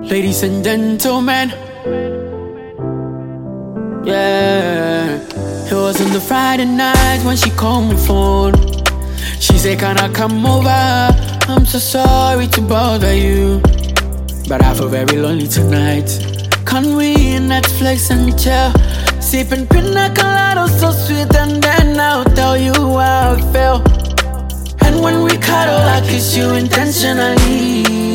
Ladies and gentlemen, yeah. It was on the Friday night when she called my phone. She said, can I come over? I'm so sorry to bother you, but I feel very lonely tonight. Can we Netflix and chill, sipping pina colada so sweet, and then I'll tell you how I feel. And when we cuddle, I kiss you intentionally.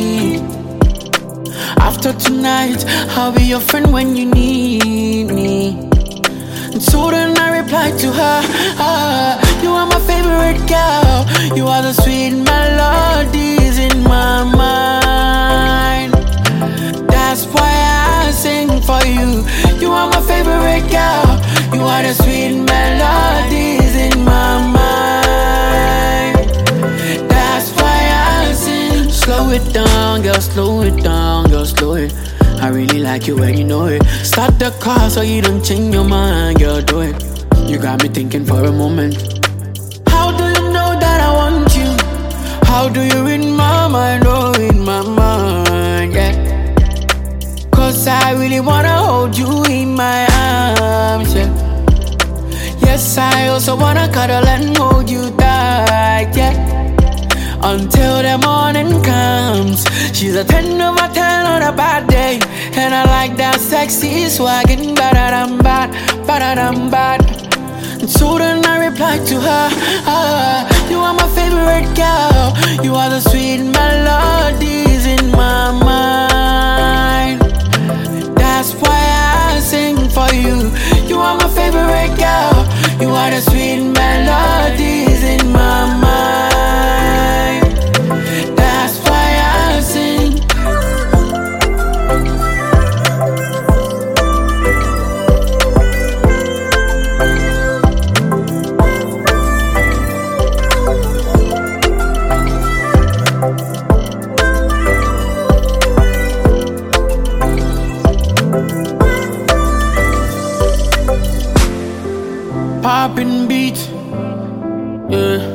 After tonight, I'll be your friend when you need me. And so then I replied to her, you are my favorite girl. You are the sweet melodies in my mind. That's why I sing for you. You are my favorite girl. You are the sweet melodies in my mind. That's why I sing. Slow it down, girl, slow it down, girl, slow it. I really like you when you know it. Start the car so you don't change your mind, girl, do it. You got me thinking for a moment. How do you know that I want you? How do you read my mind, oh, in my mind, yeah. Cause I really wanna hold you in my arms, yeah. Yes, I also wanna cuddle and hold you tight, yeah. Until the morning comes. She's a 10 over 10 on a bad day, and I like that sexy swaggin', ba-da-dum-bad, ba-da-dum-bad. And so then I replied to her, you are my favorite girl. You are the sweet melodies in my mind. That's why I sing for you. You are my favorite girl. You are the sweet melodies in my mind. That's why I sing. Poppin' beat, yeah.